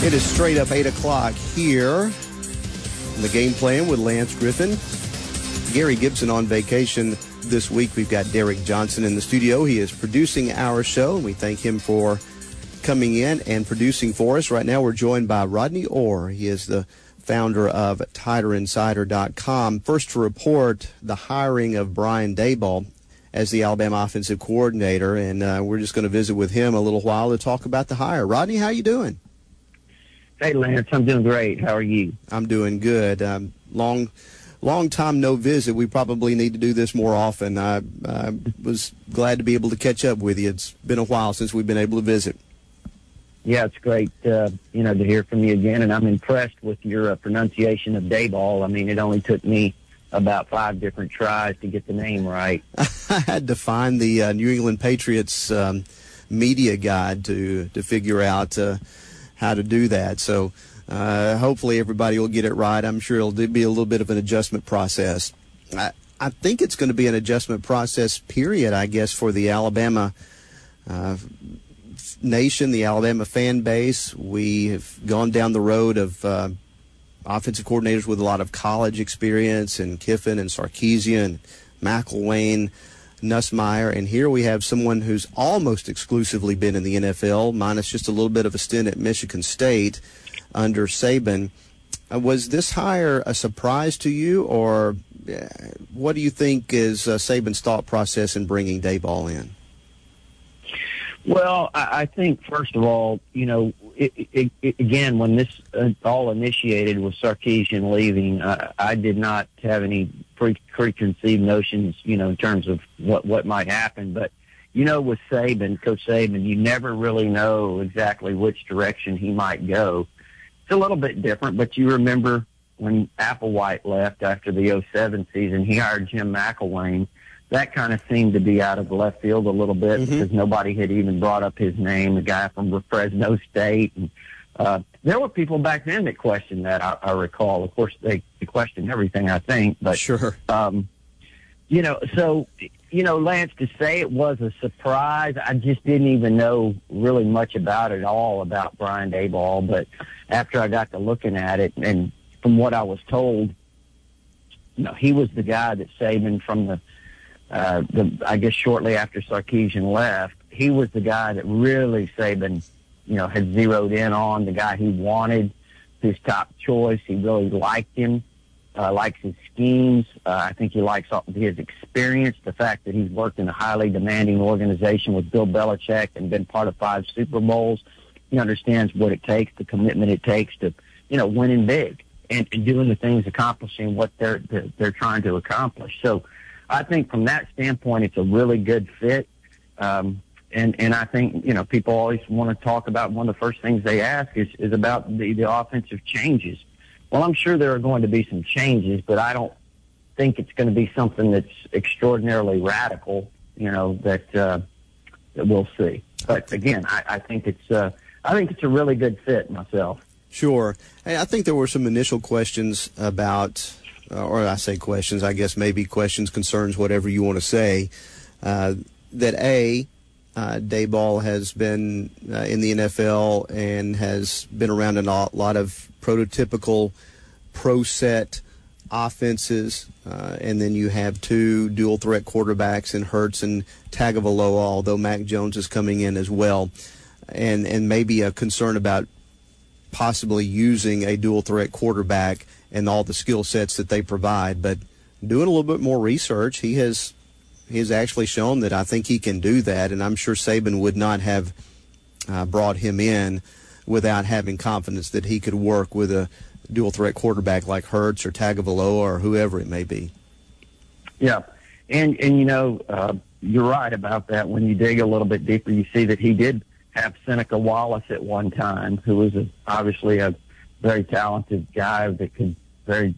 It is straight up 8 o'clock here in the Game Plan with Lance Griffin. Gary Gibson on vacation this week. We've got Derek Johnson in the studio. He is producing our show, and we thank him for coming in and producing for us. Right now we're joined by Rodney Orr. He is the founder of TiderInsider.com. First to report the hiring of Brian Daboll as the Alabama offensive coordinator, and we're just going to visit with him a little while to talk about the hire. Rodney, how you doing? Hey, Lance, I'm doing great. How are you? I'm doing good. Long time no visit. We probably need to do this more often. I was glad to be able to catch up with you. It's been a while since we've been able to visit. Yeah, it's great, to hear from you again, and I'm impressed with your pronunciation of Daboll. I mean, it only took me about 5 different tries to get the name right. I had to find the New England Patriots media guide to figure out how to do that. So hopefully everybody will get it right. I'm sure it'll be a little bit of an adjustment process. I think it's going to be an adjustment process, period, I guess, for the Alabama nation, the Alabama fan base. We have gone down the road of offensive coordinators with a lot of college experience, and Kiffin and Sarkisian and McElwain, Nussmeier, and here we have someone who's almost exclusively been in the NFL, minus just a little bit of a stint at Michigan State under Saban. Was this hire a surprise to you, or what do you think is Saban's thought process in bringing Daboll in? Well, I think, first of all, again, when this all initiated with Sarkisian leaving, I did not have any preconceived notions, in terms of what might happen. But, with Saban, Coach Saban, you never really know exactly which direction he might go. It's a little bit different, but you remember when Applewhite left after the 2007 season, he hired Jim McElwain. That kind of seemed to be out of the left field a little bit because nobody had even brought up his name, the guy from Fresno State. And there were people back then that questioned that, I recall. Of course, they questioned everything, I think. But, sure. Lance, to say it was a surprise, I just didn't even know really much about it all, about Brian Daboll. But after I got to looking at it, and from what I was told, he was the guy that Saban from I guess shortly after Sarkisian left, he was the guy that really Saban, had zeroed in on, the guy he wanted, his top choice. He really liked him, likes his schemes. I think he likes his experience, the fact that he's worked in a highly demanding organization with Bill Belichick and been part of 5 Super Bowls. He understands what it takes, the commitment it takes to, winning big and doing the things, accomplishing what they're trying to accomplish. So I think from that standpoint, it's a really good fit. And I think, people always want to talk about, one of the first things they ask is about the offensive changes. Well, I'm sure there are going to be some changes, but I don't think it's going to be something that's extraordinarily radical, that we'll see. But again, I think it's a really good fit myself. Sure. Hey, I think there were some initial questions about, or I say questions, I guess maybe questions, concerns, whatever you want to say, that Daboll has been in the NFL and has been around in a lot of prototypical pro-set offenses, and then you have 2 dual-threat quarterbacks in Hurts and Tagovailoa, although Mac Jones is coming in as well, and maybe a concern about possibly using a dual-threat quarterback and all the skill sets that they provide. But doing a little bit more research, he has actually shown that I think he can do that, and I'm sure Saban would not have brought him in without having confidence that he could work with a dual-threat quarterback like Hurts or Tagovailoa or whoever it may be. Yeah, and you're right about that. When you dig a little bit deeper, you see that he did have Seneca Wallace at one time, who was obviously a very talented guy that could very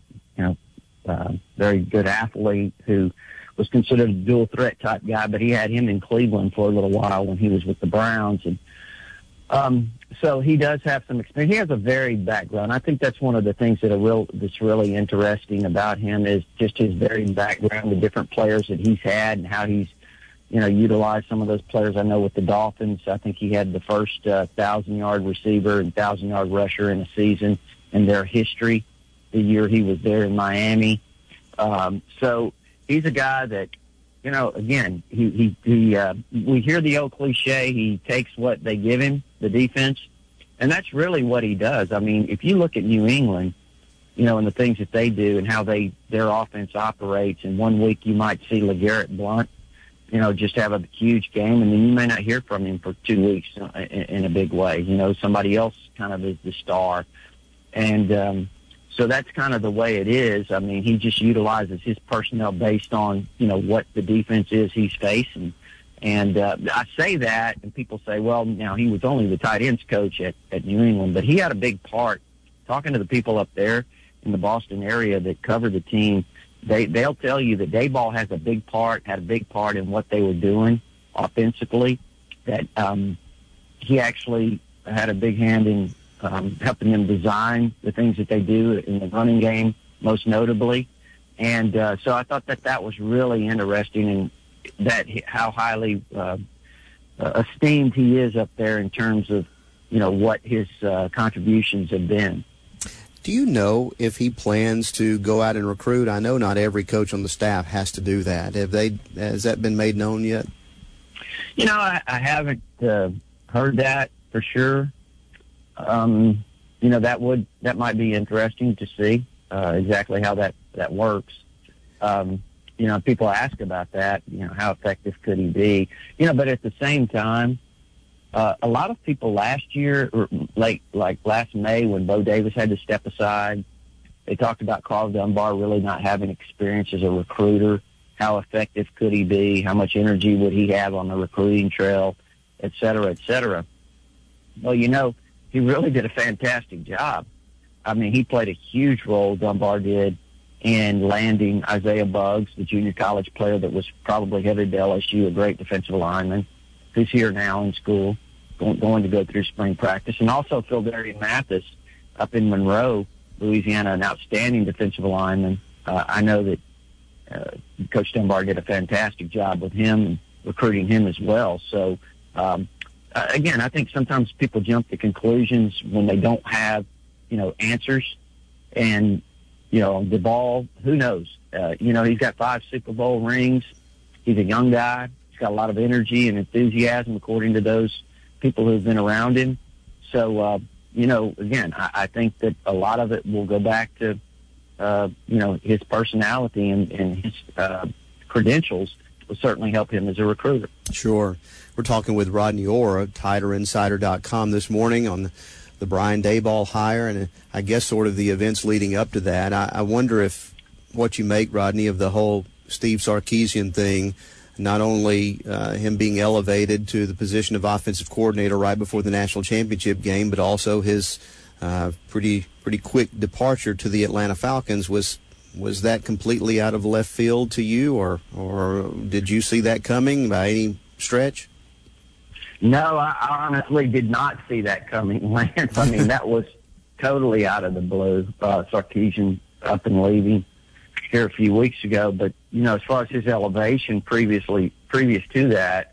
good athlete, who was considered a dual threat type guy, but he had him in Cleveland for a little while when he was with the Browns. And so he does have some experience. He has a varied background. I think that's one of the things that's really interesting about him is just his varied background, the different players that he's had and how he's, utilize some of those players. I know with the Dolphins, I think he had the first 1,000-yard receiver and 1,000-yard rusher in a season in their history the year he was there in Miami. So he's a guy that, again, we hear the old cliche, he takes what they give him, the defense, and that's really what he does. I mean, if you look at New England, and the things that they do and how their offense operates, and one week you might see LeGarrette Blount, just have a huge game, and then you may not hear from him for 2 weeks in a big way. Somebody else kind of is the star. And so that's kind of the way it is. I mean, he just utilizes his personnel based on, what the defense is he's facing. And I say that, and people say, well, he was only the tight ends coach at New England, but he had a big part. Talking to the people up there in the Boston area that cover the team, they'll tell you that Daboll had a big part in what they were doing offensively, that he actually had a big hand in helping them design the things that they do in the running game, most notably. And so I thought that was really interesting, and that how highly esteemed he is up there in terms of, what his contributions have been. Do you know if he plans to go out and recruit? I know not every coach on the staff has to do that. Has that been made known yet? I haven't heard that for sure. That might be interesting to see exactly how that works. People ask about that, how effective could he be? But at the same time, a lot of people last year, or like last May when Bo Davis had to step aside, they talked about Carl Dunbar really not having experience as a recruiter. How effective could he be? How much energy would he have on the recruiting trail, et cetera, et cetera? Well, he really did a fantastic job. I mean, he played a huge role, Dunbar did, in landing Isaiah Buggs, the junior college player that was probably headed to LSU, a great defensive lineman, who's here now in school, going to go through spring practice. And also Phildarian Mathis up in Monroe, Louisiana, an outstanding defensive lineman. I know that Coach Dunbar did a fantastic job with him and recruiting him as well. So, again, I think sometimes people jump to conclusions when they don't have, answers. And, the ball, who knows? He's got 5 Super Bowl rings. He's a young guy. He's got a lot of energy and enthusiasm, according to those people who've been around him. So, again, I think that a lot of it will go back to, his personality and his credentials will certainly help him as a recruiter. Sure. We're talking with Rodney Orr, TiderInsider.com this morning on the Brian Daboll hire, and I guess sort of the events leading up to that. I wonder if what you make, Rodney, of the whole Steve Sarkisian thing, not only him being elevated to the position of offensive coordinator right before the national championship game, but also his pretty quick departure to the Atlanta Falcons. Was that completely out of left field to you, or did you see that coming by any stretch? No, I honestly did not see that coming, Lance. I mean, that was totally out of the blue. Sarkisian up and leaving here a few weeks ago. But, as far as his elevation previous to that,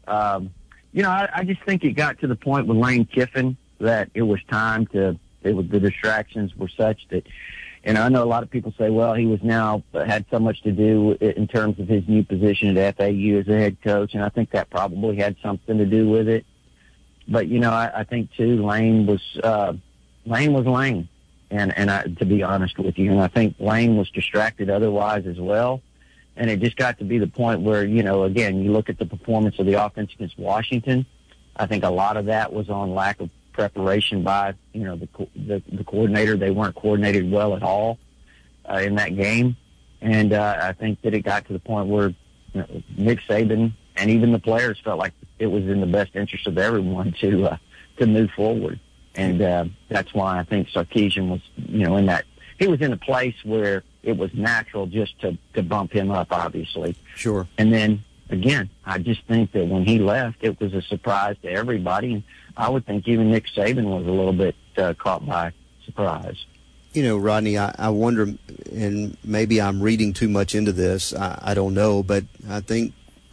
I just think it got to the point with Lane Kiffin that it was time the distractions were such that, I know a lot of people say, well, he had so much to do in terms of his new position at FAU as a head coach, and I think that probably had something to do with it. But, I think, too, Lane was Lane. And to be honest with you, and I think Lane was distracted otherwise as well. And it just got to be the point where, again, you look at the performance of the offense against Washington. I think a lot of that was on lack of preparation by, the coordinator. They weren't coordinated well at all in that game. And I think that it got to the point where Nick Saban and even the players felt like it was in the best interest of everyone to move forward. And that's why I think Sarkisian was, in that he was in a place where it was natural just to bump him up, obviously. Sure. And then, again, I just think that when he left, it was a surprise to everybody. And I would think even Nick Saban was a little bit caught by surprise. Rodney, I wonder, and maybe I'm reading too much into this, I don't know, but I think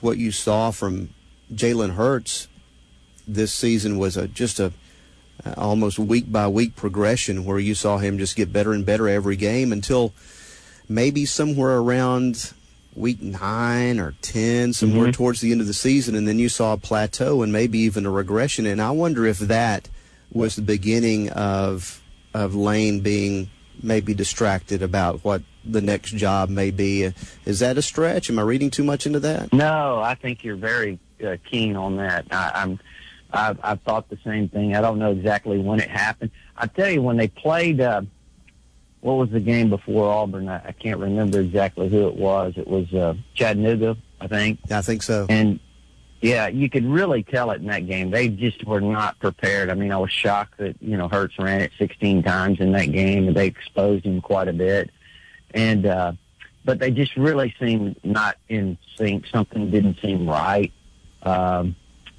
what you saw from Jalen Hurts this season was just a almost week-by-week progression where you saw him just get better and better every game until maybe somewhere around week 9 or 10, somewhere towards the end of the season, and then you saw a plateau and maybe even a regression. And I wonder if that was the beginning of Lane being maybe distracted about what the next job may be. Is that a stretch? Am I reading too much into that? No, I think you're very keen on that. I've thought the same thing. I don't know exactly when it happened. I tell you, when they played, what was the game before Auburn? I can't remember exactly who it was. It was Chattanooga, I think. I think so. And, yeah, you could really tell it in that game. They just were not prepared. I mean, I was shocked that, Hurts ran it 16 times in that game, and they exposed him quite a bit. And but they just really seemed not in sync. Something didn't seem right. And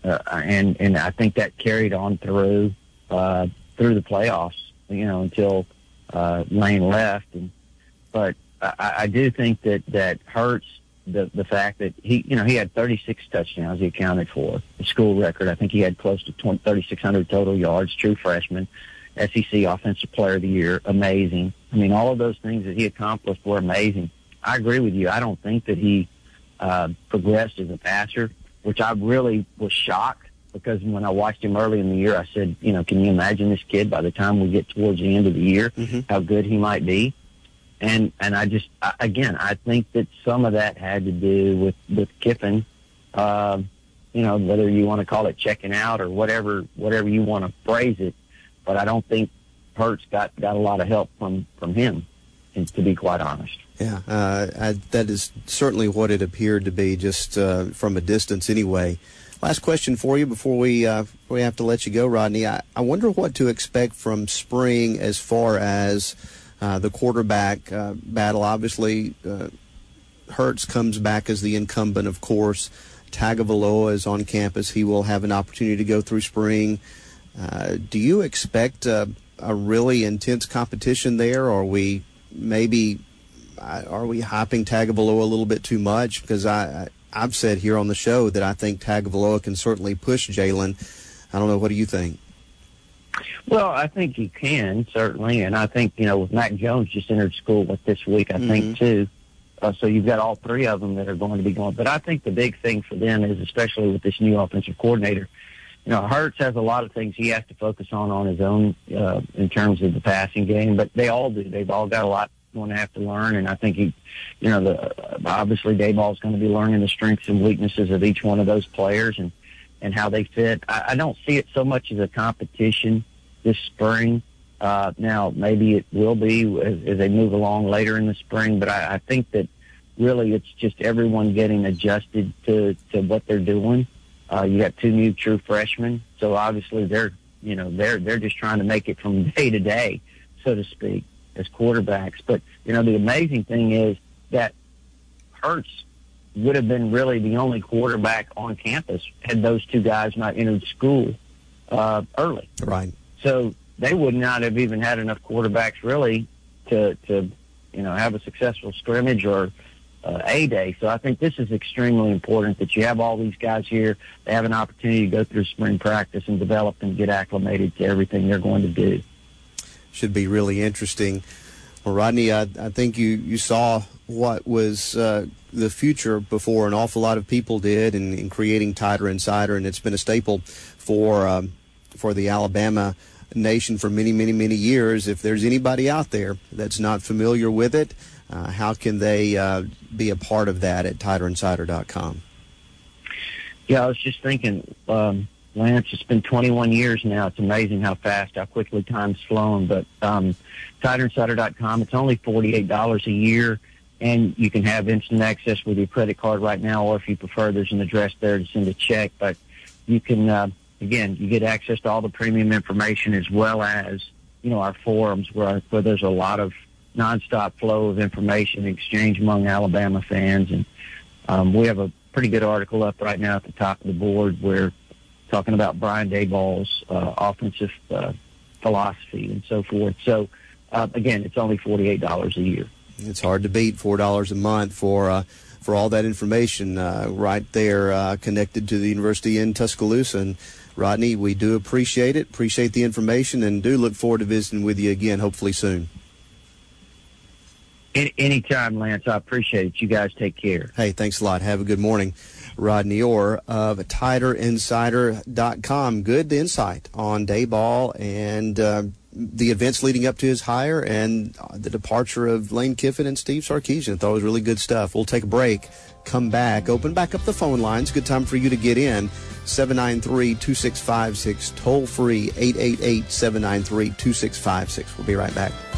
I think that carried on through the playoffs, until Lane left. But I do think that Hurts, the fact that he had 36 touchdowns he accounted for, the school record. I think he had close to 3,600 total yards, true freshman, SEC Offensive Player of the Year, amazing. I mean, all of those things that he accomplished were amazing. I agree with you. I don't think that he progressed as a passer, which I really was shocked, because when I watched him early in the year, I said, can you imagine this kid by the time we get towards the end of the year, how good he might be? And I think that some of that had to do with Kiffin, whether you want to call it checking out or whatever you want to phrase it. But I don't think Hurts got a lot of help from him, and to be quite honest. Yeah, that is certainly what it appeared to be, just from a distance anyway. Last question for you before we have to let you go, Rodney. I wonder what to expect from spring as far as the quarterback battle. Obviously, Hurts comes back as the incumbent, of course. Tagovailoa is on campus. He will have an opportunity to go through spring. Do you expect a really intense competition there, or are we hyping Tagovailoa a little bit too much? Because I've said here on the show that I think Tagovailoa can certainly push Jalen. I don't know. What do you think? Well, I think he can, certainly. And I think, with Mac Jones just entered school this week, I think, too. So you've got all three of them that are going to be going. But I think the big thing for them is, especially with this new offensive coordinator, Hurts has a lot of things he has to focus on his own in terms of the passing game, but they all do. They've all got a lot going to have to learn, and I think obviously Daboll's going to be learning the strengths and weaknesses of each one of those players and how they fit. I don't see it so much as a competition this spring. Now, maybe it will be as they move along later in the spring, but I think that really it's just everyone getting adjusted to what they're doing. You got two new true freshmen, so obviously they're just trying to make it from day to day, so to speak, as quarterbacks. But the amazing thing is that Hurts would have been really the only quarterback on campus had those two guys not entered school early. Right. So they would not have even had enough quarterbacks really to have a successful scrimmage or A-Day. So I think this is extremely important that you have all these guys here. They have an opportunity to go through spring practice and develop and get acclimated to everything they're going to do. Should be really interesting. Well, Rodney, I think you saw what was the future before an awful lot of people did in creating Tighter Insider, and it's been a staple for the Alabama nation for many, many, many years. If there's anybody out there that's not familiar with it, how can they be a part of that at TighterInsider.com? Yeah, I was just thinking, Lance, it's been 21 years now. It's amazing how quickly time's flown. But TighterInsider.com, it's only $48 a year, and you can have instant access with your credit card right now, or if you prefer, there's an address there to send a check. But you can, again, you get access to all the premium information as well as, our forums where there's a lot of nonstop flow of information exchange among Alabama fans. And we have a pretty good article up right now at the top of the board where talking about Brian Daboll's offensive philosophy and so forth. So, again, it's only $48 a year. It's hard to beat $4 a month for for all that information right there connected to the University in Tuscaloosa. And Rodney, we do appreciate it, appreciate the information, and do look forward to visiting with you again, hopefully soon. Anytime, Lance. I appreciate it. You guys take care. Hey, thanks a lot. Have a good morning. Rodney Orr of TiderInsider.com. Good insight on Daboll and the events leading up to his hire and the departure of Lane Kiffin and Steve Sarkisian. I thought it was really good stuff. We'll take a break, come back, open back up the phone lines. Good time for you to get in. 793-2656, toll free 888-793-2656. We'll be right back.